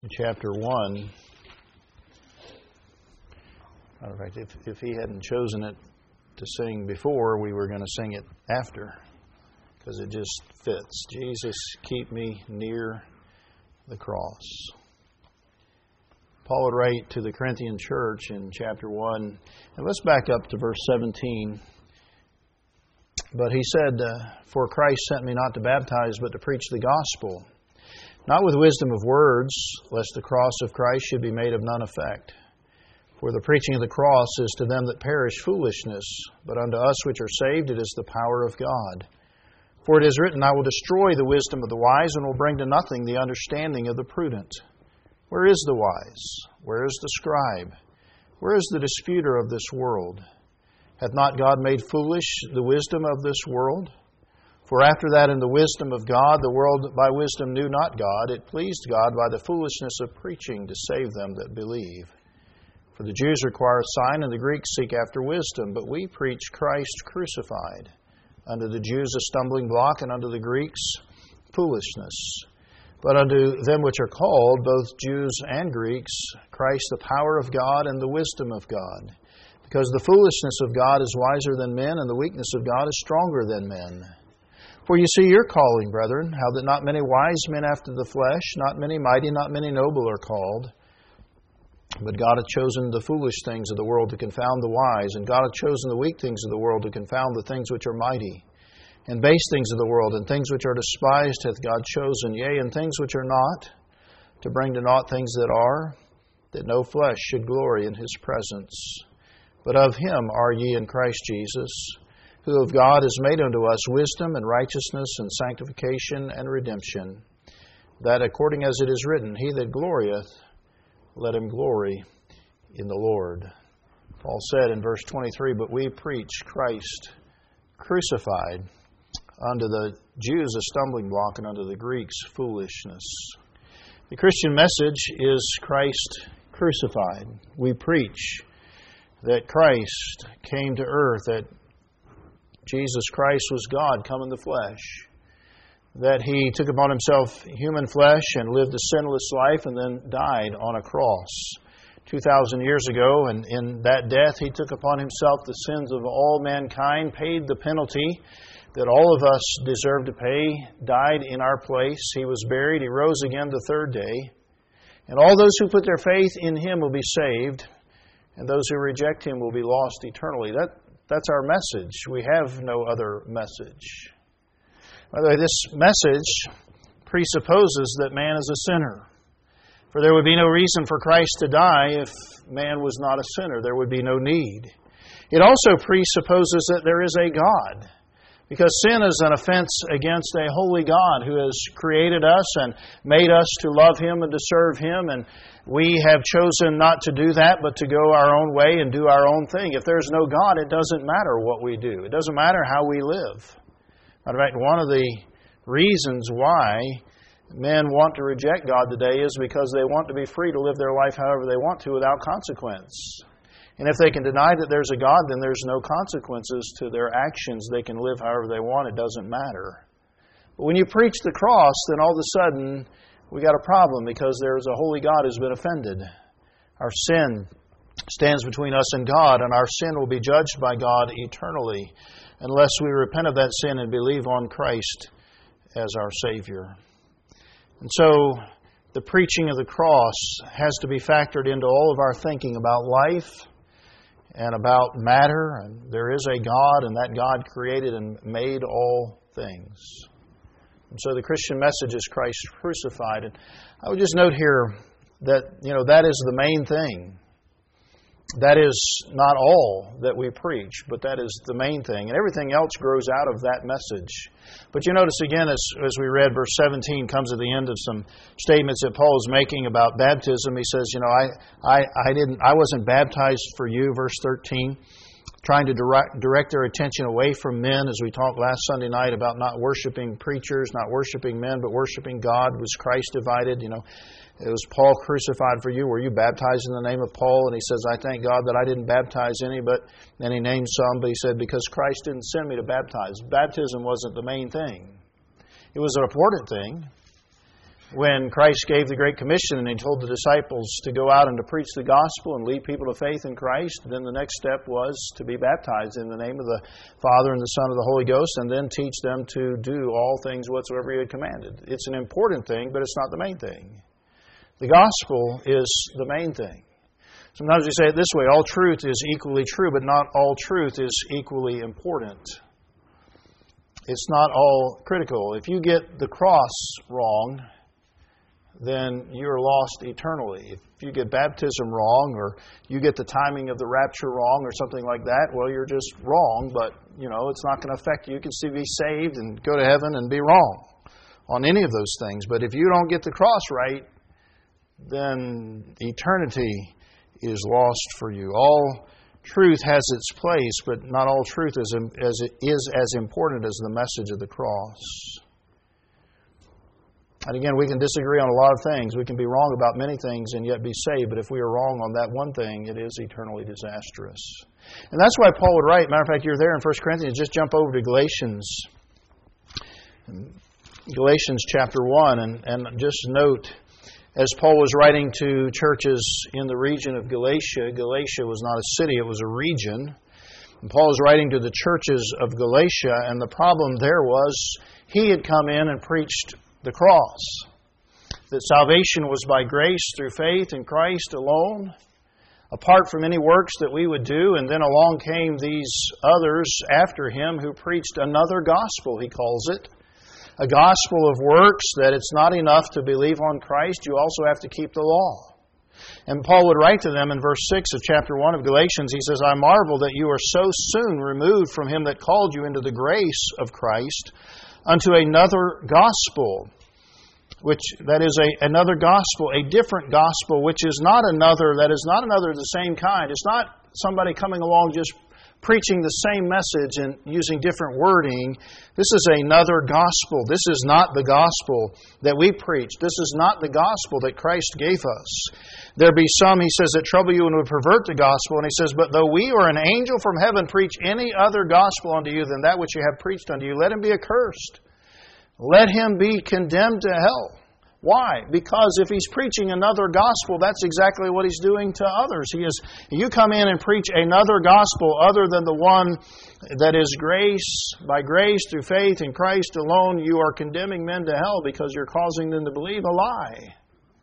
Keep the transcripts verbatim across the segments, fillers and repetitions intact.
in chapter one. Matter of fact, if, if he hadn't chosen it to sing before, we were going to sing it after, because it just fits. Jesus, keep me near the cross. Paul would write to the Corinthian church in chapter one, and let's back up to verse seventeen. But he said, uh, For Christ sent me not to baptize, but to preach the gospel, not with wisdom of words, lest the cross of Christ should be made of none effect. For the preaching of the cross is to them that perish foolishness, but unto us which are saved it is the power of God. For it is written, I will destroy the wisdom of the wise, and will bring to nothing the understanding of the prudent. Where is the wise? Where is the scribe? Where is the disputer of this world? Hath not God made foolish the wisdom of this world? For after that in the wisdom of God, the world by wisdom knew not God. It pleased God by the foolishness of preaching to save them that believe. For the Jews require a sign, and the Greeks seek after wisdom. But we preach Christ crucified, unto the Jews a stumbling block, and unto the Greeks foolishness. But unto them which are called, both Jews and Greeks, Christ the power of God and the wisdom of God. Because the foolishness of God is wiser than men, and the weakness of God is stronger than men. For you see your calling, brethren, how that not many wise men after the flesh, not many mighty, not many noble are called. But God hath chosen the foolish things of the world to confound the wise, and God hath chosen the weak things of the world to confound the things which are mighty. And base things of the world, and things which are despised hath God chosen, yea, and things which are not, to bring to naught things that are, that no flesh should glory in His presence. But of Him are ye in Christ Jesus, who of God is made unto us wisdom and righteousness and sanctification and redemption, that according as it is written, He that glorieth, let him glory in the Lord. Paul said in verse twenty-three, But we preach Christ crucified, unto the Jews a stumbling block, and unto the Greeks foolishness. The Christian message is Christ crucified. We preach that Christ came to earth, that Jesus Christ was God come in the flesh, that He took upon Himself human flesh and lived a sinless life and then died on a cross two thousand years ago. And in that death He took upon Himself the sins of all mankind, paid the penalty that all of us deserve to pay, died in our place. He was buried. He rose again the third day. And all those who put their faith in Him will be saved, and those who reject Him will be lost eternally. That, that's our message. We have no other message. By the way, this message presupposes that man is a sinner. For there would be no reason for Christ to die if man was not a sinner. There would be no need. It also presupposes that there is a God, because sin is an offense against a holy God who has created us and made us to love Him and to serve Him. And we have chosen not to do that, but to go our own way and do our own thing. If there's no God, it doesn't matter what we do. It doesn't matter how we live. In fact, one of the reasons why men want to reject God today is because they want to be free to live their life however they want to without consequence. And if they can deny that there's a God, then there's no consequences to their actions. They can live however they want. It doesn't matter. But when you preach the cross, then all of a sudden we got a problem, because there's a holy God who's been offended. Our sin stands between us and God, and our sin will be judged by God eternally unless we repent of that sin and believe on Christ as our Savior. And so the preaching of the cross has to be factored into all of our thinking about life and about matter. And there is a God, and that God created and made all things. And so the Christian message is Christ crucified. And I would just note here that, you know, that is the main thing. That is not all that we preach, but that is the main thing. And everything else grows out of that message. But you notice again, as, as we read, verse seventeen comes at the end of some statements that Paul is making about baptism. He says, you know, I, I, I didn't, I wasn't baptized for you, verse thirteen, trying to direct, direct their attention away from men, as we talked last Sunday night about not worshiping preachers, not worshiping men, but worshiping God. Was Christ divided? You know, it was Paul crucified for you. Were you baptized in the name of Paul? And he says, I thank God that I didn't baptize any, but then he named some, but he said, because Christ didn't send me to baptize. Baptism wasn't the main thing. It was an important thing. when Christ gave the Great Commission and He told the disciples to go out and to preach the gospel and lead people to faith in Christ, then the next step was to be baptized in the name of the Father and the Son and the Holy Ghost, and then teach them to do all things whatsoever He had commanded. It's an important thing, but it's not the main thing. The gospel is the main thing. Sometimes we say it this way, all truth is equally true, but not all truth is equally important. It's not all critical. If you get the cross wrong, then you're lost eternally. If you get baptism wrong, or you get the timing of the rapture wrong, or something like that, well, you're just wrong, but, you know, it's not going to affect you. You can still be saved and go to heaven and be wrong on any of those things. But if you don't get the cross right, then eternity is lost for you. All truth has its place, but not all truth is as, is as important as the message of the cross. And again, we can disagree on a lot of things. We can be wrong about many things and yet be saved. But if we are wrong on that one thing, it is eternally disastrous. And that's why Paul would write, matter of fact, you're there in First Corinthians, just jump over to Galatians. Galatians chapter one, and, and just note, as Paul was writing to churches in the region of Galatia, Galatia was not a city, it was a region. And Paul was writing to the churches of Galatia, and the problem there was he had come in and preached the cross, that salvation was by grace through faith in Christ alone, apart from any works that we would do. And then along came these others after him who preached another gospel, he calls it, a gospel of works, that it's not enough to believe on Christ, you also have to keep the law. And Paul would write to them in verse six of chapter one of Galatians, he says, I marvel that you are so soon removed from him that called you into the grace of Christ, unto another gospel, which that is a another gospel, a different gospel, which is not another, that is not another of the same kind. It's not somebody coming along just preaching the same message and using different wording. This is another gospel. This is not the gospel that we preach. This is not the gospel that Christ gave us. There be some, he says, that trouble you and would pervert the gospel. And he says, but though we or an angel from heaven preach any other gospel unto you than that which you have preached unto you, let him be accursed. Let him be condemned to hell. Why? Because if he's preaching another gospel, that's exactly what he's doing to others. He is. You come in and preach another gospel other than the one that is grace, by grace through faith in Christ alone, you are condemning men to hell because you're causing them to believe a lie.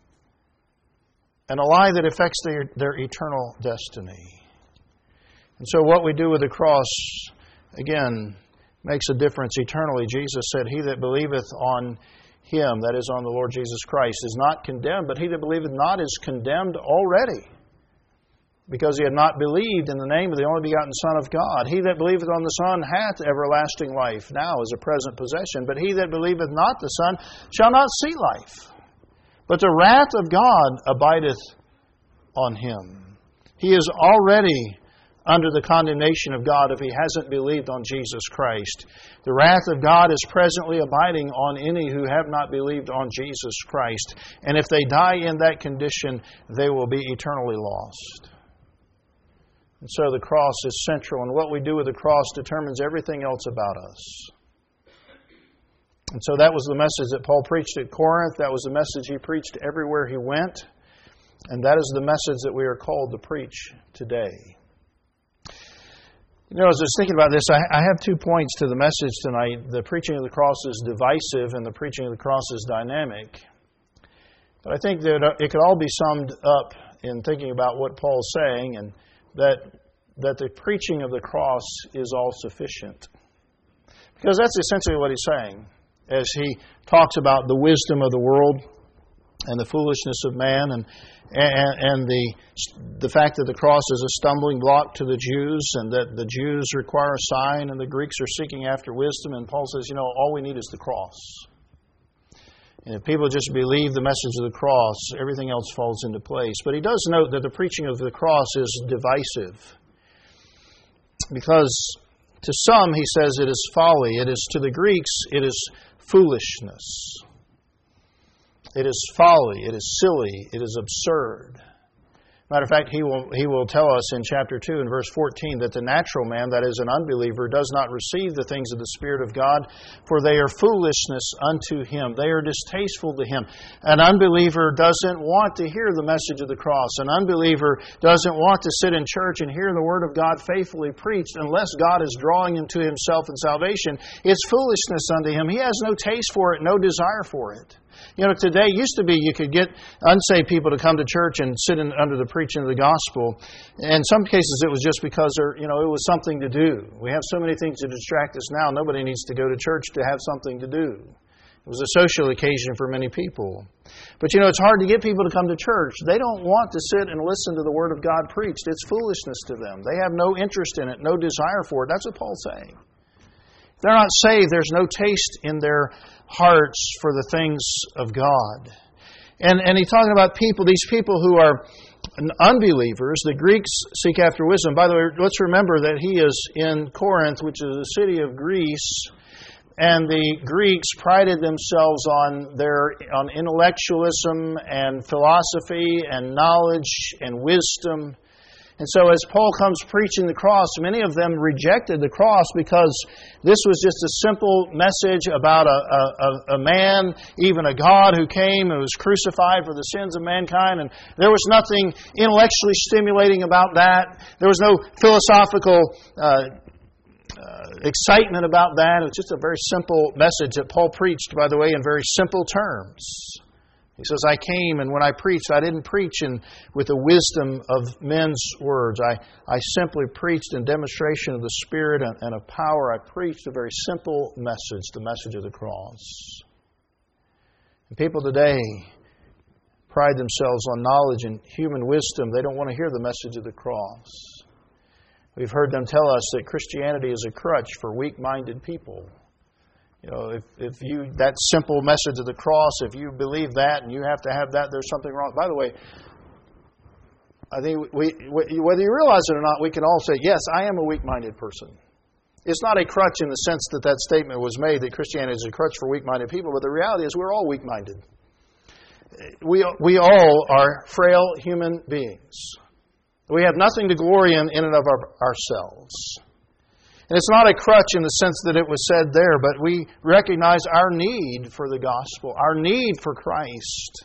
And a lie that affects their, their eternal destiny. And so what we do with the cross, again, makes a difference eternally. Jesus said, he that believeth on Him, that is on the Lord Jesus Christ, is not condemned, but he that believeth not is condemned already, because he had not believed in the name of the only begotten Son of God. He that believeth on the Son hath everlasting life, now as a present possession, but he that believeth not the Son shall not see life, but the wrath of God abideth on him. He is already under the condemnation of God if he hasn't believed on Jesus Christ. The wrath of God is presently abiding on any who have not believed on Jesus Christ. And if they die in that condition, they will be eternally lost. And so the cross is central, and what we do with the cross determines everything else about us. And so that was the message that Paul preached at Corinth. That was the message he preached everywhere he went. And that is the message that we are called to preach today. You know, as I was thinking about this, I, I have two points to the message tonight. The preaching of the cross is divisive and the preaching of the cross is dynamic. But I think that it could all be summed up in thinking about what Paul's saying, and that that the preaching of the cross is all sufficient. Because that's essentially what he's saying as he talks about the wisdom of the world and the foolishness of man, and and, and the the fact that the cross is a stumbling block to the Jews, and that the Jews require a sign and the Greeks are seeking after wisdom. And Paul says, you know, all we need is the cross. And if people just believe the message of the cross, everything else falls into place. But he does note that the preaching of the cross is divisive. Because to some, he says, it is folly. It is, to the Greeks, it is foolishness. It is folly. It is silly. It is absurd. Matter of fact, he will he will tell us in chapter two and verse fourteen that the natural man, that is an unbeliever, does not receive the things of the Spirit of God, for they are foolishness unto him. They are distasteful to him. An unbeliever doesn't want to hear the message of the cross. An unbeliever doesn't want to sit in church and hear the Word of God faithfully preached unless God is drawing him to Himself in salvation. It's foolishness unto him. He has no taste for it, no desire for it. You know, today it used to be you could get unsaved people to come to church and sit in, under the preaching of the gospel. In some cases it was just because there, you know, it was something to do. We have so many things to distract us now. Nobody needs to go to church to have something to do. It was a social occasion for many people. But you know, it's hard to get people to come to church. They don't want to sit and listen to the Word of God preached. It's foolishness to them. They have no interest in it, no desire for it. That's what Paul's saying. If they're not saved, there's no taste in their hearts for the things of God. And, and he's talking about people, these people who are unbelievers. The Greeks seek after wisdom. By the way, let's remember that he is in Corinth, which is a city of Greece. And the Greeks prided themselves on their on intellectualism and philosophy and knowledge and wisdom. And so as Paul comes preaching the cross, many of them rejected the cross because this was just a simple message about a, a, a man, even a God who came and was crucified for the sins of mankind. And there was nothing intellectually stimulating about that. There was no philosophical uh, uh, excitement about that. It was just a very simple message that Paul preached, by the way, in very simple terms. He says, I came, and when I preached, I didn't preach in, with the wisdom of men's words. I, I simply preached in demonstration of the Spirit and, and of power. I preached a very simple message, the message of the cross. And people today pride themselves on knowledge and human wisdom. They don't want to hear the message of the cross. We've heard them tell us that Christianity is a crutch for weak-minded people. You know, if, if you, that simple message of the cross, if you believe that and you have to have that, there's something wrong. By the way, I think we, whether you realize it or not, we can all say, yes, I am a weak-minded person. It's not a crutch in the sense that that statement was made that Christianity is a crutch for weak-minded people, but the reality is we're all weak-minded. We, we all are frail human beings. We have nothing to glory in in and of our, ourselves. And it's not a crutch in the sense that it was said there, but we recognize our need for the gospel, our need for Christ.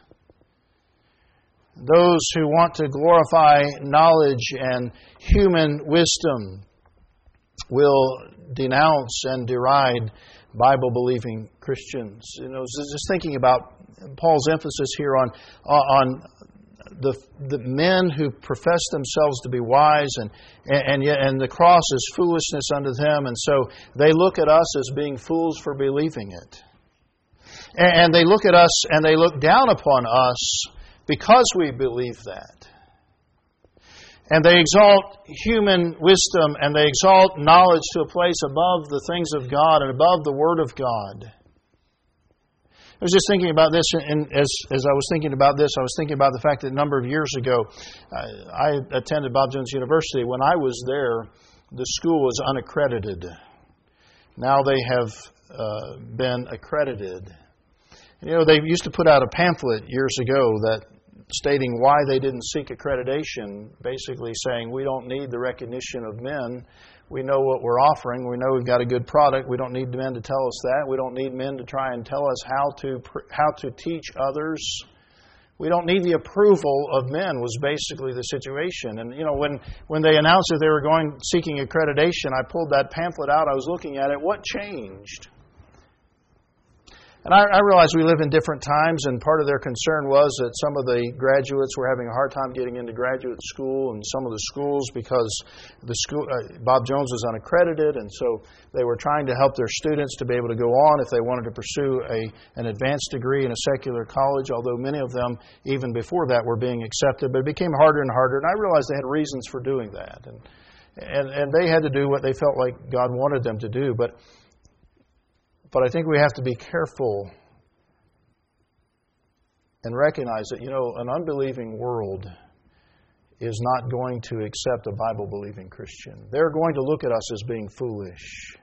Those who want to glorify knowledge and human wisdom will denounce and deride Bible-believing Christians. You know, just thinking about Paul's emphasis here on on the the men who profess themselves to be wise, and and yet and the cross is foolishness unto them, and so they look at us as being fools for believing it, and they look at us and they look down upon us because we believe that. And they exalt human wisdom and they exalt knowledge to a place above the things of God and above the Word of God. I was just thinking about this, and as, as I was thinking about this, I was thinking about the fact that a number of years ago, uh, I attended Bob Jones University. When I was there, the school was unaccredited. Now they have uh, been accredited. And, you know, they used to put out a pamphlet years ago that stating why they didn't seek accreditation, basically saying we don't need the recognition of men. We know what we're offering. We know we've got a good product. We don't need men to tell us that. We don't need men to try and tell us how to how to teach others. We don't need the approval of men was basically the situation. And you know, when, when they announced that they were going seeking accreditation, I pulled that pamphlet out. I was looking at it. What changed? And I, I realize we live in different times, and part of their concern was that some of the graduates were having a hard time getting into graduate school, and some of the schools, because the school uh, Bob Jones was unaccredited, and so they were trying to help their students to be able to go on if they wanted to pursue a an advanced degree in a secular college, although many of them, even before that, were being accepted. But it became harder and harder, and I realized they had reasons for doing that. And, and, and they had to do what they felt like God wanted them to do. But But I think we have to be careful and recognize that, you know, an unbelieving world is not going to accept a Bible-believing Christian. They're going to look at us as being foolish.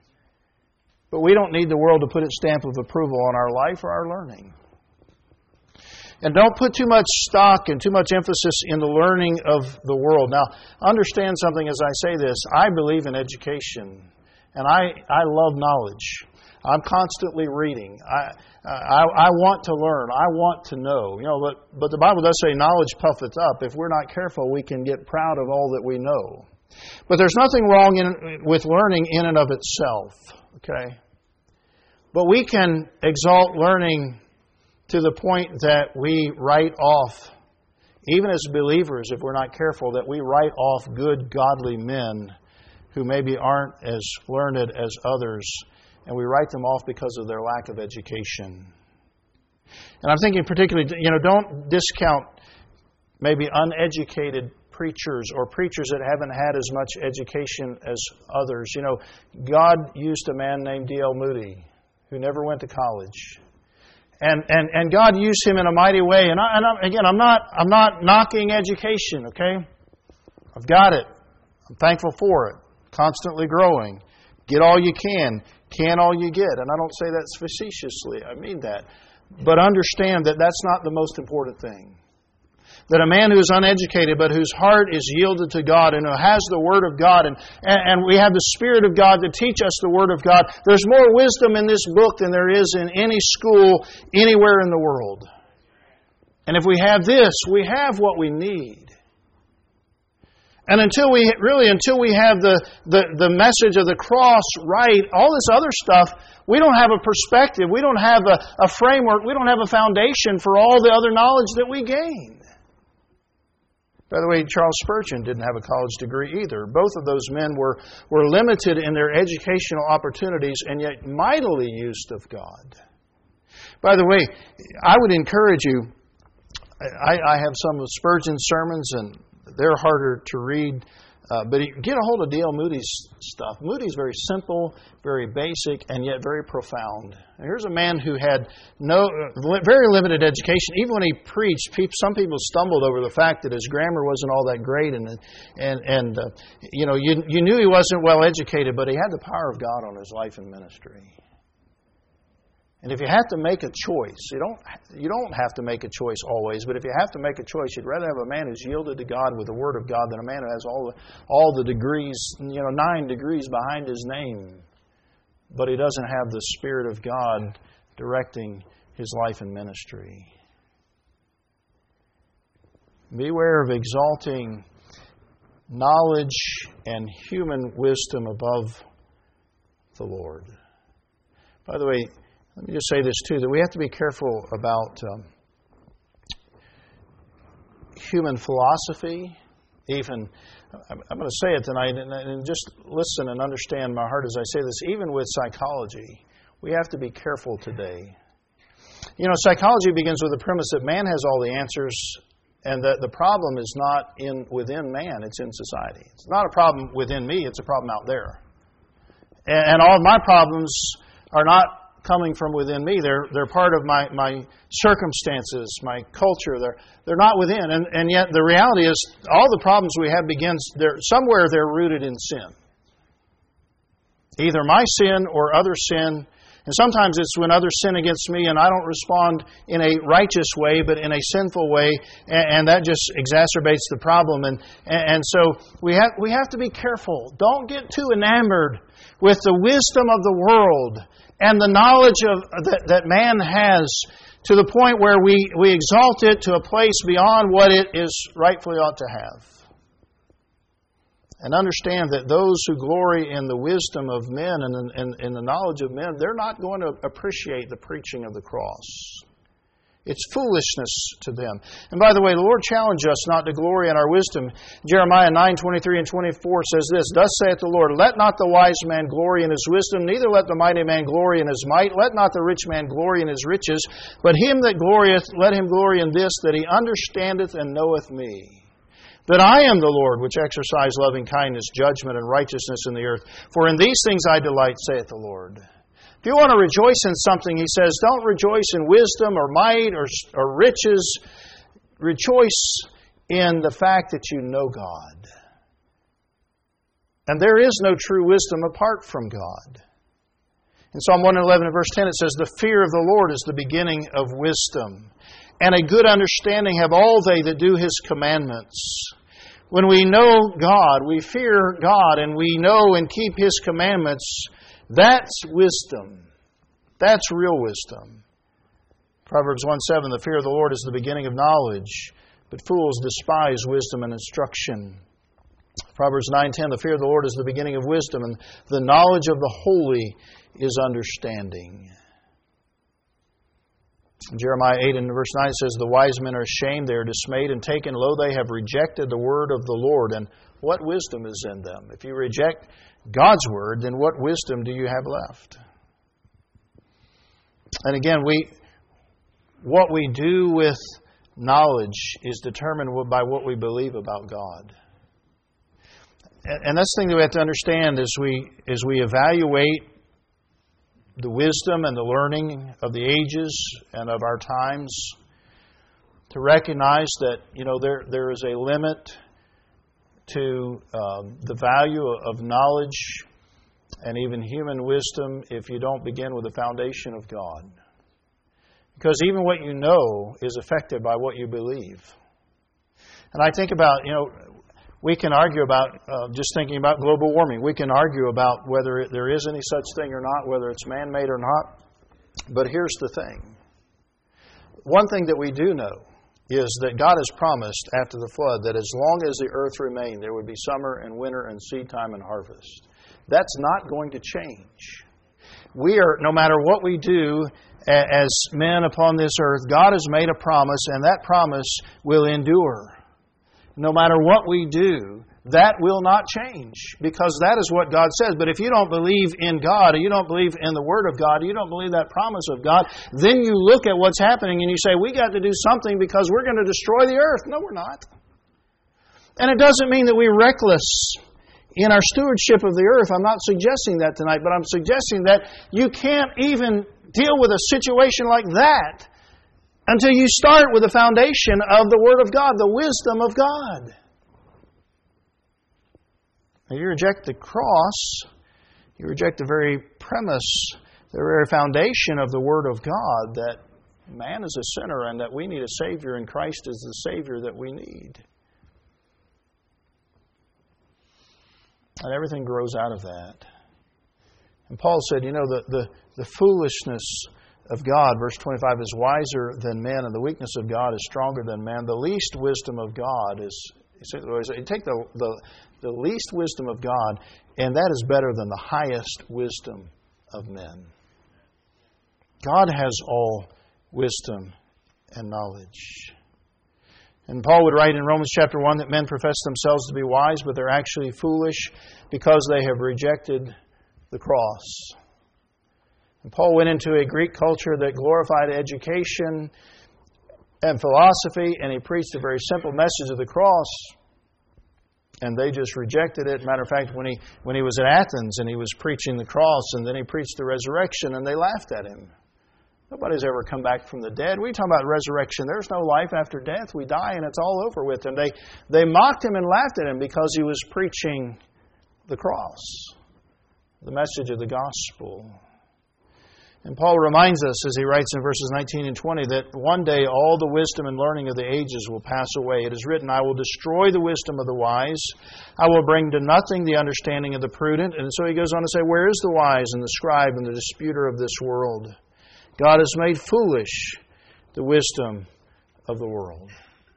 But we don't need the world to put its stamp of approval on our life or our learning. And don't put too much stock and too much emphasis in the learning of the world. Now, understand something as I say this. I believe in education, and I, I love knowledge. I'm constantly reading. I, I I want to learn. I want to know. You know, but but the Bible does say, "Knowledge puffeth up." If we're not careful, we can get proud of all that we know. But there's nothing wrong in, with learning in and of itself. Okay, but we can exalt learning to the point that we write off, even as believers, if we're not careful, that we write off good, godly men who maybe aren't as learned as others. And we write them off because of their lack of education. And I'm thinking particularly, you know, don't discount maybe uneducated preachers or preachers that haven't had as much education as others. You know, God used a man named D L Moody who never went to college. And and, and God used him in a mighty way. And, I, and I, again, I'm not I'm not knocking education, okay? I've got it. I'm thankful for it. Constantly growing. Get all you can. Can all you get. And I don't say that facetiously. I mean that. But understand that that's not the most important thing. That a man who is uneducated but whose heart is yielded to God and who has the Word of God and, and we have the Spirit of God to teach us the Word of God. There's more wisdom in this book than there is in any school anywhere in the world. And if we have this, we have what we need. And until we really, until we have the, the, the message of the cross right, all this other stuff, we don't have a perspective. We don't have a, a framework. We don't have a foundation for all the other knowledge that we gain. By the way, Charles Spurgeon didn't have a college degree either. Both of those men were, were limited in their educational opportunities and yet mightily used of God. By the way, I would encourage you, I, I have some of Spurgeon's sermons and they're harder to read, uh, but get a hold of D L Moody's stuff. Moody's very simple, very basic, and yet very profound. And here's a man who had no very limited education. Even when he preached, some people stumbled over the fact that his grammar wasn't all that great, and and and uh, you know you you knew he wasn't well educated, but he had the power of God on his life and ministry. And if you have to make a choice, you don't you don't have to make a choice always, but if you have to make a choice, you'd rather have a man who's yielded to God with the Word of God than a man who has all the, all the degrees, you know, nine degrees behind his name, but he doesn't have the Spirit of God directing his life and ministry. Beware of exalting knowledge and human wisdom above the Lord. By the way, let me just say this too, that we have to be careful about um, human philosophy. Even, I'm going to say it tonight, and, and just listen and understand my heart as I say this. Even with psychology, we have to be careful today. You know, psychology begins with the premise that man has all the answers, and that the problem is not in within man; it's in society. It's not a problem within me; it's a problem out there. And, and all of my problems are not coming from within me. They're they're part of my, my circumstances, my culture. They're they're not within. And, and yet the reality is all the problems we have begins there somewhere they're rooted in sin. Either my sin or other sin. And sometimes it's when others sin against me and I don't respond in a righteous way, but in a sinful way, and, and that just exacerbates the problem. And, and and so we have we have to be careful. Don't get too enamored with the wisdom of the world and the knowledge of that, that man has, to the point where we, we exalt it to a place beyond what it is rightfully ought to have. And understand that those who glory in the wisdom of men and in, in, in the knowledge of men, they're not going to appreciate the preaching of the cross. It's foolishness to them. And by the way, the Lord challenged us not to glory in our wisdom. Jeremiah nine, twenty-three and twenty-four says this, Thus saith the Lord, Let not the wise man glory in his wisdom, neither let the mighty man glory in his might, let not the rich man glory in his riches, but him that glorieth, let him glory in this, that he understandeth and knoweth me. That I am the Lord, which exercise loving kindness, judgment, and righteousness in the earth. For in these things I delight, saith the Lord. If you want to rejoice in something, he says, don't rejoice in wisdom or might or, or riches. Rejoice in the fact that you know God. And there is no true wisdom apart from God. In Psalm one eleven and verse ten it says, The fear of the Lord is the beginning of wisdom. and a good understanding have all they that do His commandments. When we know God, we fear God, and we know and keep His commandments, that's wisdom. That's real wisdom. Proverbs one seven, the fear of the Lord is the beginning of knowledge, but fools despise wisdom and instruction. Proverbs nine ten, the fear of the Lord is the beginning of wisdom, and the knowledge of the holy is understanding. Jeremiah eight and verse nine says, the wise men are ashamed, they are dismayed and taken. Lo, they have rejected the word of the Lord. And what wisdom is in them? If you reject God's word, then what wisdom do you have left? And again, we what we do with knowledge is determined by what we believe about God. And that's the thing that we have to understand as we as we evaluate the wisdom and the learning of the ages and of our times, to recognize that, you know, there there is a limit to um, the value of knowledge and even human wisdom if you don't begin with the foundation of God. Because even what you know is affected by what you believe. And I think about, you know, we can argue about, uh, just thinking about global warming, we can argue about whether it, there is any such thing or not, whether it's man-made or not. But here's the thing. One thing that we do know is that God has promised after the flood that as long as the earth remained, there would be summer and winter and seed time and harvest. That's not going to change. We are, no matter what we do as men upon this earth, God has made a promise, and that promise will endure. No matter what we do, that will not change, because that is what God says. But if you don't believe in God, or you don't believe in the Word of God, you don't believe that promise of God, then you look at what's happening and you say, we got to do something because we're going to destroy the earth. No, we're not. And it doesn't mean that we're reckless in our stewardship of the earth. I'm not suggesting that tonight, but I'm suggesting that you can't even deal with a situation like that until you start with the foundation of the Word of God, the wisdom of God. Now, you reject the cross, you reject the very premise, the very foundation of the Word of God, that man is a sinner and that we need a Savior, and Christ is the Savior that we need. And everything grows out of that. And Paul said, you know, the, the, the foolishness of God, verse twenty-five, is wiser than men, and the weakness of God is stronger than man. The least wisdom of God is, you take the, the, the least wisdom of God, and that is better than the highest wisdom of men. God has all wisdom and knowledge. And Paul would write in Romans chapter one that men profess themselves to be wise, but they're actually foolish because they have rejected the cross. And Paul went into a Greek culture that glorified education and philosophy, and he preached a very simple message of the cross, and they just rejected it. Matter of fact, when he when he was at Athens and he was preaching the cross, and then he preached the resurrection, and they laughed at him. Nobody's ever come back from the dead. We talk about resurrection. There's no life after death. We die and it's all over with. And they, they mocked him and laughed at him because he was preaching the cross, the message of the gospel. And Paul reminds us, as he writes in verses nineteen and twenty, that one day all the wisdom and learning of the ages will pass away. It is written, I will destroy the wisdom of the wise. I will bring to nothing the understanding of the prudent. And so he goes on to say, where is the wise and the scribe and the disputer of this world? God has made foolish the wisdom of the world.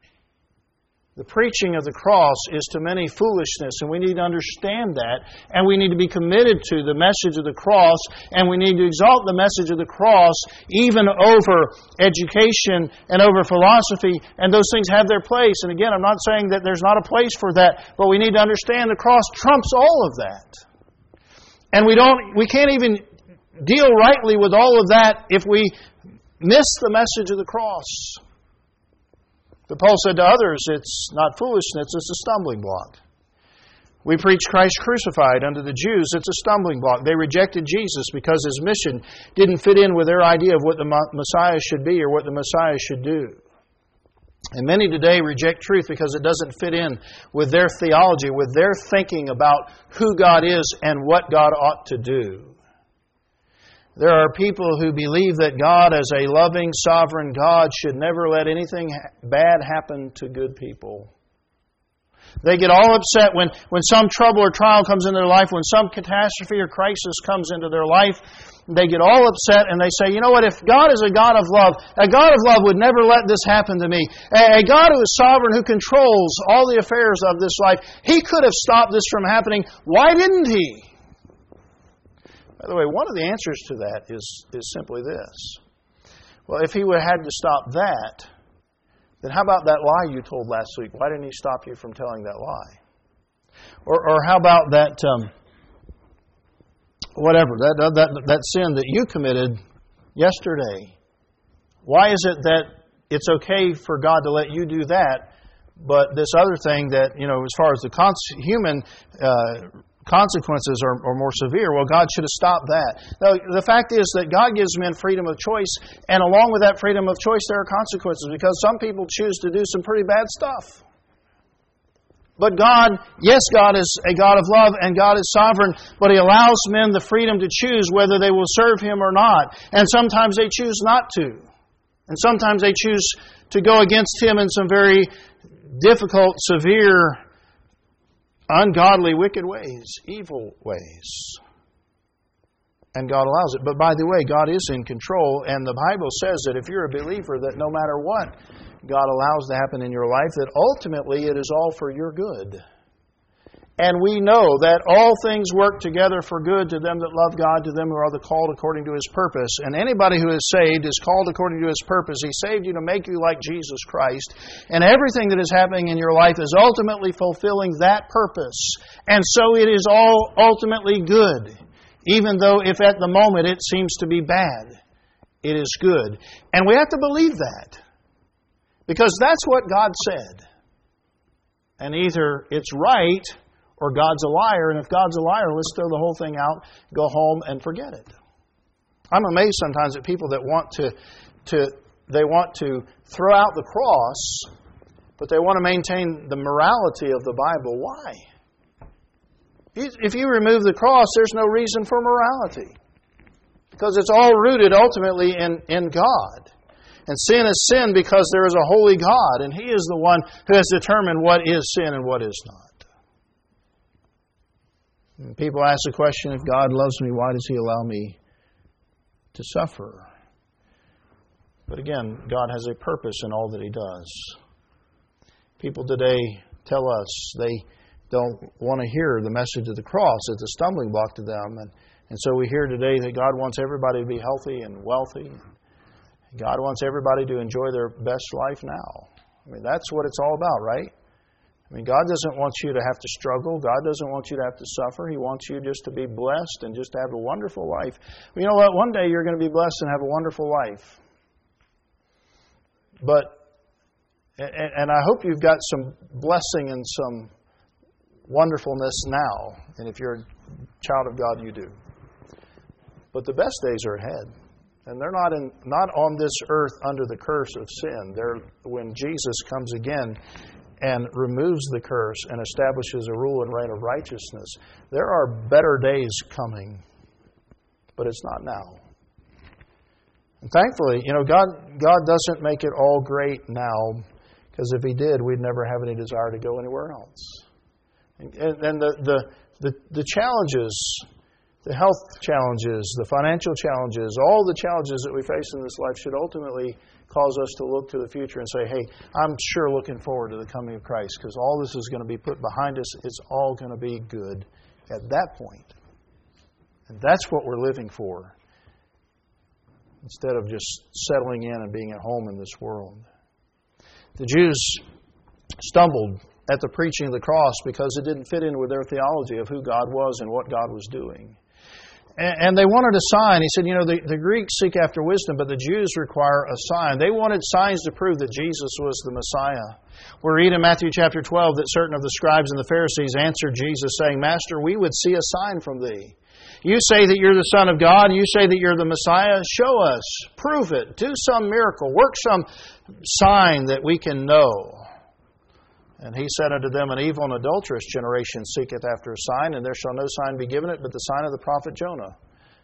The preaching of the cross is to many foolishness, and we need to understand that, and we need to be committed to the message of the cross, and we need to exalt the message of the cross even over education and over philosophy, and those things have their place. And again, I'm not saying that there's not a place for that, but we need to understand the cross trumps all of that. And we don't, we can't even deal rightly with all of that if we miss the message of the cross. But Paul said to others, it's not foolishness, it's a stumbling block. We preach Christ crucified unto the Jews, it's a stumbling block. They rejected Jesus because His mission didn't fit in with their idea of what the Messiah should be or what the Messiah should do. And many today reject truth because it doesn't fit in with their theology, with their thinking about who God is and what God ought to do. There are people who believe that God, as a loving, sovereign God, should never let anything bad happen to good people. They get all upset when, when some trouble or trial comes in their life, when some catastrophe or crisis comes into their life. They get all upset and they say, you know what, if God is a God of love, a God of love would never let this happen to me. A God who is sovereign, who controls all the affairs of this life, He could have stopped this from happening. Why didn't He? By the way, one of the answers to that is, is simply this. Well, if He would have had to stop that, then how about that lie you told last week? Why didn't He stop you from telling that lie? Or, or how about that, um, whatever, that, that, that sin that you committed yesterday? Why is it that it's okay for God to let you do that, but this other thing that, you know, as far as the cons- human uh, consequences are, are more severe? Well, God should have stopped that. Now, the fact is that God gives men freedom of choice, and along with that freedom of choice, there are consequences, because some people choose to do some pretty bad stuff. But God, yes, God is a God of love, and God is sovereign, but He allows men the freedom to choose whether they will serve Him or not. And sometimes they choose not to. And sometimes they choose to go against Him in some very difficult, severe, ungodly, wicked ways, evil ways. And God allows it. But by the way, God is in control, and the Bible says that if you're a believer, that no matter what God allows to happen in your life, that ultimately it is all for your good. And we know that all things work together for good to them that love God, to them who are the called according to His purpose. And anybody who is saved is called according to His purpose. He saved you to make you like Jesus Christ. And everything that is happening in your life is ultimately fulfilling that purpose. And so it is all ultimately good. Even though if at the moment it seems to be bad, it is good. And we have to believe that. Because that's what God said. And either it's right or God's a liar. And if God's a liar, let's throw the whole thing out, go home and forget it. I'm amazed sometimes at people that want to, to they want to throw out the cross, but they want to maintain the morality of the Bible. Why? If you remove the cross, there's no reason for morality. Because it's all rooted ultimately in, in God. And sin is sin because there is a holy God, and He is the one who has determined what is sin and what is not. And people ask the question, if God loves me, why does He allow me to suffer? But again, God has a purpose in all that He does. People today tell us they don't want to hear the message of the cross. It's a stumbling block to them. And, and so we hear today that God wants everybody to be healthy and wealthy. God wants everybody to enjoy their best life now. I mean, that's what it's all about, right? I mean, God doesn't want you to have to struggle. God doesn't want you to have to suffer. He wants you just to be blessed and just to have a wonderful life. You know what? One day you're going to be blessed and have a wonderful life. But, and, and I hope you've got some blessing and some wonderfulness now. And if you're a child of God, you do. But the best days are ahead. And they're not in, not on this earth under the curse of sin. They're when Jesus comes again and removes the curse and establishes a rule and reign of righteousness. There are better days coming, but it's not now. And thankfully, you know, God God doesn't make it all great now, because if He did, we'd never have any desire to go anywhere else. And, and the, the the the challenges, the health challenges, the financial challenges, all the challenges that we face in this life should ultimately cause us to look to the future and say, hey, I'm sure looking forward to the coming of Christ, because all this is going to be put behind us. It's all going to be good at that point. And that's what we're living for, instead of just settling in and being at home in this world. The Jews stumbled at the preaching of the cross because it didn't fit in with their theology of who God was and what God was doing. And they wanted a sign. He said, you know, the, the Greeks seek after wisdom, but the Jews require a sign. They wanted signs to prove that Jesus was the Messiah. We read in Matthew chapter twelve that certain of the scribes and the Pharisees answered Jesus, saying, Master, we would see a sign from Thee. You say that you're the Son of God. You say that you're the Messiah. Show us. Prove it. Do some miracle. Work some sign that we can know. And He said unto them, An evil and adulterous generation seeketh after a sign, and there shall no sign be given it but the sign of the prophet Jonah.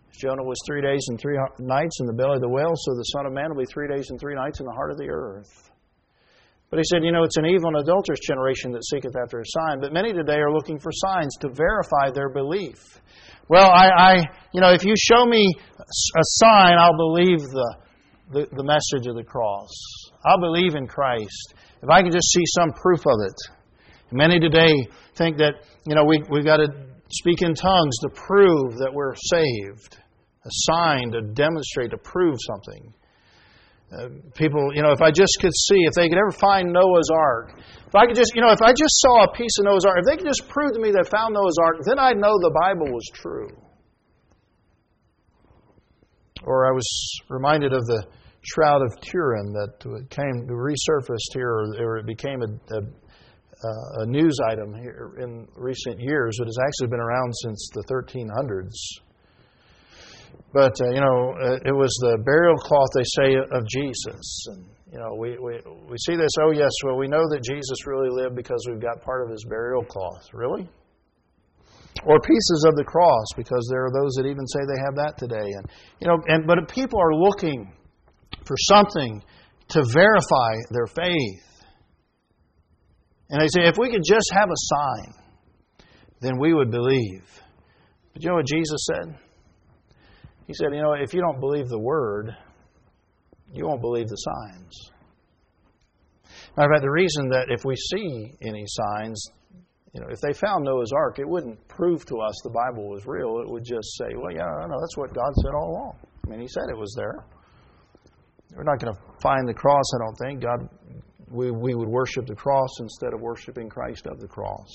Jonah was three days and three nights in the belly of the whale, so the Son of Man will be three days and three nights in the heart of the earth. But he said, you know, it's an evil and adulterous generation that seeketh after a sign. But many today are looking for signs to verify their belief. Well, I, I you know, if you show me a sign, I'll believe the, the, the message of the cross. I'll believe in Christ. If I can just see some proof of it. Many today think that, you know, we, we've got to speak in tongues to prove that we're saved. A sign to demonstrate, to prove something. Uh, people, you know, if I just could see, if they could ever find Noah's Ark, if I could just, you know, if I just saw a piece of Noah's Ark, if they could just prove to me they found Noah's Ark, then I'd know the Bible was true. Or I was reminded of the Shroud of Turin that came resurfaced here, or it became a, a, a news item here in recent years. It has actually been around since the thirteen hundreds. But, uh, you know, it was the burial cloth, they say, of Jesus. And, you know, we, we, we see this, oh, yes, well, we know that Jesus really lived because we've got part of His burial cloth. Really? Or pieces of the cross, because there are those that even say they have that today. And, you know, and but people are looking for something to verify their faith. And they say, if we could just have a sign, then we would believe. But you know what Jesus said? He said, you know, if you don't believe the Word, you won't believe the signs. Matter of fact, the reason that if we see any signs, you know, if they found Noah's Ark, it wouldn't prove to us the Bible was real. It would just say, well, yeah, I know, that's what God said all along. I mean, He said it was there. We're not going to find the cross, I don't think. God, we, we would worship the cross instead of worshiping Christ of the cross.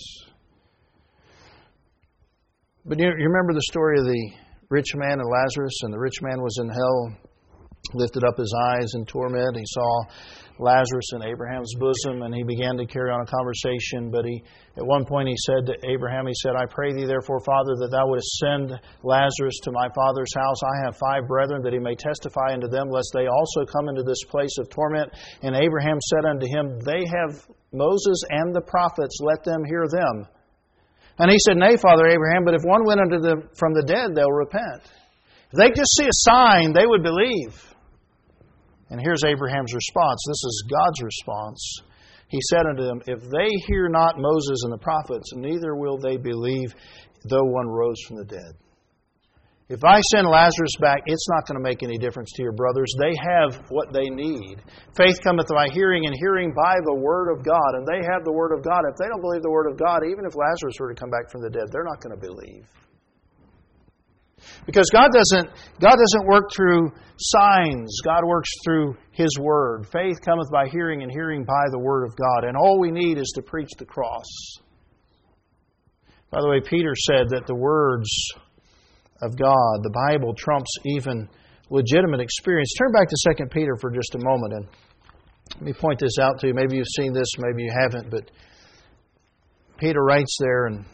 But you, you remember the story of the rich man and Lazarus, and the rich man was in hell, lifted up his eyes in torment. He saw Lazarus in Abraham's bosom, and he began to carry on a conversation. But he, at one point he said to Abraham, he said, I pray thee therefore, Father, that thou wouldest send Lazarus to my father's house. I have five brethren, that he may testify unto them, lest they also come into this place of torment. And Abraham said unto him, They have Moses and the prophets, let them hear them. And he said, Nay, Father Abraham, but if one went unto them from the dead, they'll repent. If they just see a sign, they would believe. And here's Abraham's response. This is God's response. He said unto them, If they hear not Moses and the prophets, neither will they believe, though one rose from the dead. If I send Lazarus back, it's not going to make any difference to your brothers. They have what they need. Faith cometh by hearing, and hearing by the Word of God. And they have the Word of God. If they don't believe the Word of God, even if Lazarus were to come back from the dead, they're not going to believe. Because God doesn't, God doesn't work through signs. God works through His Word. Faith cometh by hearing, and hearing by the Word of God. And all we need is to preach the cross. By the way, Peter said that the words of God, the Bible, trumps even legitimate experience. Turn back to Second Peter for just a moment, and let me point this out to you. Maybe you've seen this, maybe you haven't, but Peter writes there, and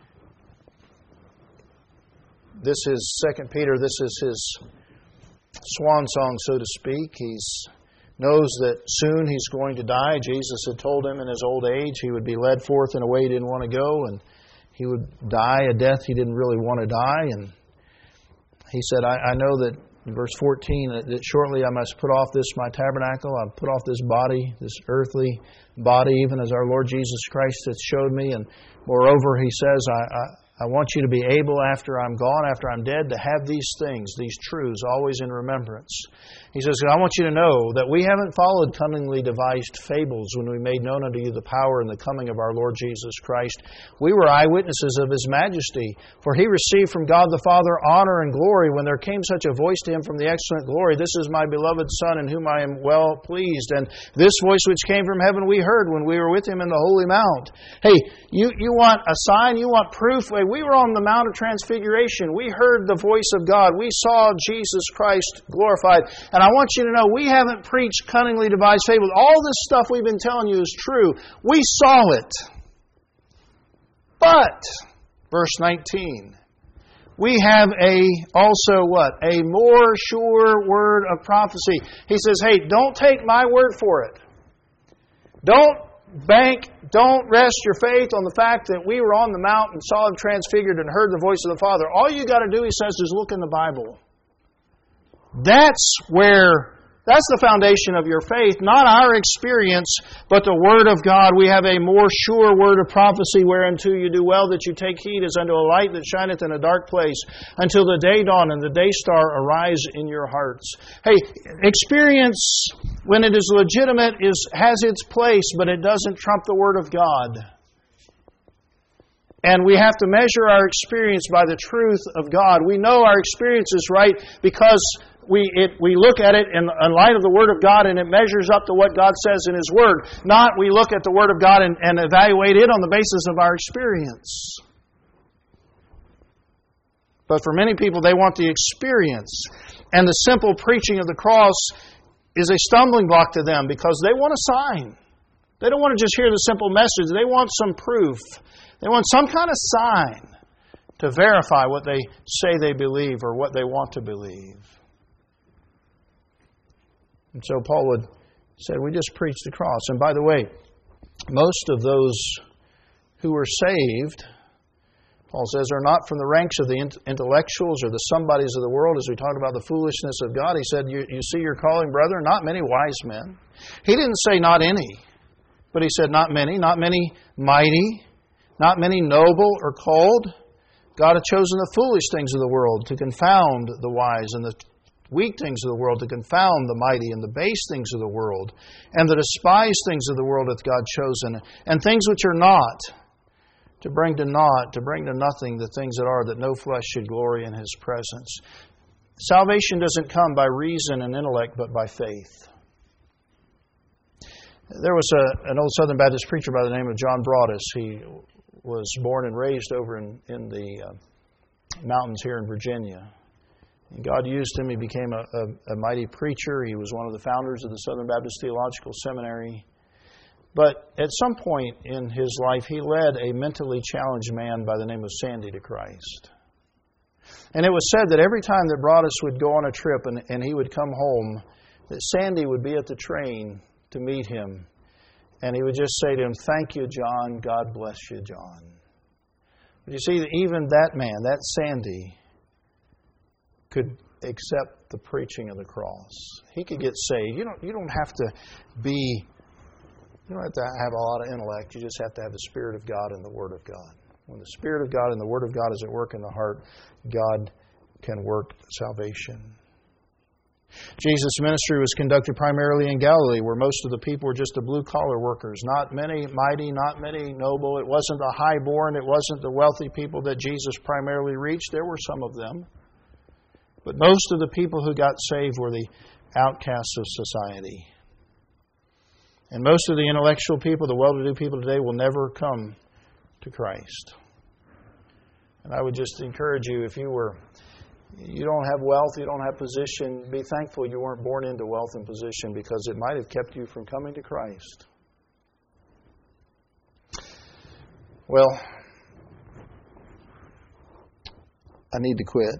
this is Second Peter, this is his swan song, so to speak. He knows that soon he's going to die. Jesus had told him in his old age he would be led forth in a way he didn't want to go, and he would die a death he didn't really want to die. And he said, I, I know that, in verse fourteen, that, that shortly I must put off this my tabernacle. I'll put off this body, this earthly body, even as our Lord Jesus Christ hath showed me. And moreover, he says, I, I, I want you to be able, after I'm gone, after I'm dead, to have these things, these truths, always in remembrance. He says, I want you to know that we haven't followed cunningly devised fables when we made known unto you the power and the coming of our Lord Jesus Christ. We were eyewitnesses of His majesty, for He received from God the Father honor and glory when there came such a voice to Him from the excellent glory, This is my beloved Son, in whom I am well pleased. And this voice which came from heaven we heard when we were with Him in the holy mount. Hey, you, you want a sign? You want proof? We were on the Mount of Transfiguration. We heard the voice of God. We saw Jesus Christ glorified. And I want you to know, we haven't preached cunningly devised fables. All this stuff we've been telling you is true. We saw it. But, verse nineteen, we have a, also what? A more sure word of prophecy. He says, hey, don't take my word for it. Don't bank, don't rest your faith on the fact that we were on the mount and saw Him transfigured and heard the voice of the Father. All you got to do, he says, is look in the Bible. That's where... That's the foundation of your faith, not our experience, but the Word of God. We have a more sure word of prophecy, whereunto you do well that you take heed as unto a light that shineth in a dark place, until the day dawn and the day star arise in your hearts. Hey, experience, when it is legitimate, is has its place, but it doesn't trump the Word of God. And we have to measure our experience by the truth of God. We know our experience is right because we it, we look at it in, in light of the Word of God, and it measures up to what God says in His Word. Not we look at the Word of God and, and evaluate it on the basis of our experience. But for many people, they want the experience. And the simple preaching of the cross is a stumbling block to them because they want a sign. They don't want to just hear the simple message. They want some proof. They want some kind of sign to verify what they say they believe or what they want to believe. And so Paul would said, we just preach the cross. And by the way, most of those who were saved, Paul says, are not from the ranks of the intellectuals or the somebodies of the world. As we talked about the foolishness of God, he said, you, you see your calling, brother, not many wise men. He didn't say not any, but he said not many, not many mighty, not many noble or called. God had chosen the foolish things of the world to confound the wise, and the weak things of the world to confound the mighty, and the base things of the world, and the despised things of the world hath God chosen, and things which are not, to bring to naught, to bring to nothing the things that are, that no flesh should glory in His presence. Salvation doesn't come by reason and intellect, but by faith. There was a, an old Southern Baptist preacher by the name of John Broadus. He was born and raised over in, in the uh, mountains here in Virginia. And God used him. He became a, a, a mighty preacher. He was one of the founders of the Southern Baptist Theological Seminary. But at some point in his life, he led a mentally challenged man by the name of Sandy to Christ. And it was said that every time that Broadus would go on a trip and, and he would come home, that Sandy would be at the train to meet him. And he would just say to him, "Thank you, John. God bless you, John." But you see, even that man, that Sandy, could accept the preaching of the cross. He could get saved. You don't, you don't have to be, you don't have to have a lot of intellect. You just have to have the Spirit of God and the Word of God. When the Spirit of God and the Word of God is at work in the heart, God can work salvation. Jesus' ministry was conducted primarily in Galilee, where most of the people were just the blue-collar workers. Not many mighty, not many noble. It wasn't the high-born. It wasn't the wealthy people that Jesus primarily reached. There were some of them. But most of the people who got saved were the outcasts of society. And most of the intellectual people, the well-to-do people today, will never come to Christ. And I would just encourage you, if you were, you don't have wealth, you don't have position, be thankful you weren't born into wealth and position, because it might have kept you from coming to Christ. Well, I need to quit.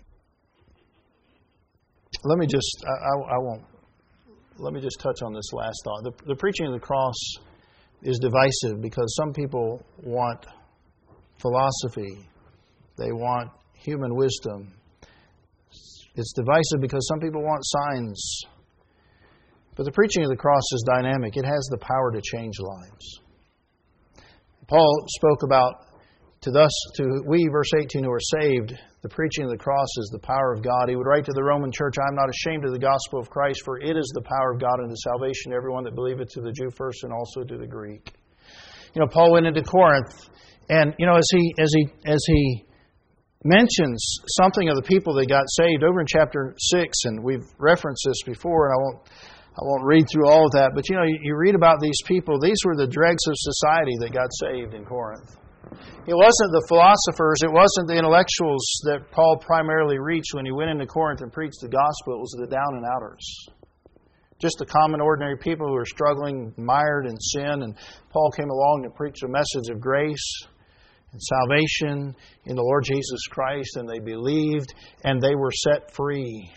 Let me just, I, I, I won't, let me just touch on this last thought. The, the preaching of the cross is divisive because some people want philosophy. They want human wisdom. It's divisive because some people want signs. But the preaching of the cross is dynamic. It has the power to change lives. Paul spoke about, to thus, to we, verse eighteen, who are saved, the preaching of the cross is the power of God. He would write to the Roman church, "I am not ashamed of the gospel of Christ, for it is the power of God unto salvation to everyone that believeth, to the Jew first and also to the Greek." You know, Paul went into Corinth, and you know, as he as he as he mentions something of the people that got saved over in chapter six, and we've referenced this before, and I won't I won't read through all of that, but you know, you, you read about these people. These were the dregs of society that got saved in Corinth. It wasn't the philosophers, it wasn't the intellectuals that Paul primarily reached when he went into Corinth and preached the gospel. It was the down and outers. Just the common, ordinary people who were struggling, mired in sin. And Paul came along and preached a message of grace and salvation in the Lord Jesus Christ, and they believed, and they were set free.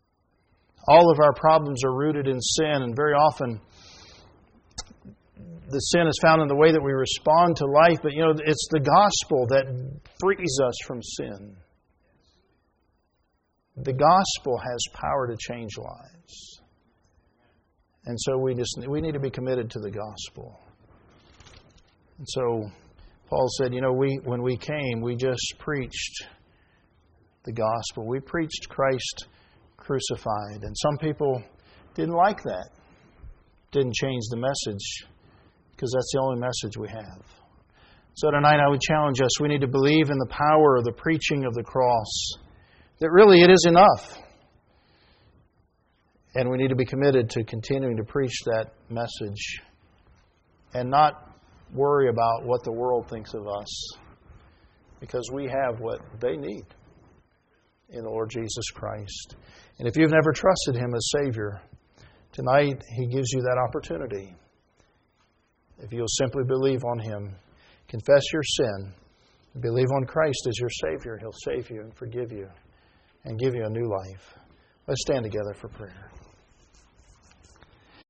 All of our problems are rooted in sin, and very often the sin is found in the way that we respond to life, but you know, it's the gospel that frees us from sin. The gospel has power to change lives. And so we just we need to be committed to the gospel. And so Paul said, you know, we when we came, we just preached the gospel. We preached Christ crucified. And some people didn't like that. Didn't change the message, because that's the only message we have. So tonight I would challenge us, we need to believe in the power of the preaching of the cross. That really it is enough. And we need to be committed to continuing to preach that message and not worry about what the world thinks of us, because we have what they need in the Lord Jesus Christ. And if you've never trusted Him as Savior, tonight He gives you that opportunity. If you'll simply believe on Him, confess your sin, believe on Christ as your Savior, He'll save you and forgive you and give you a new life. Let's stand together for prayer.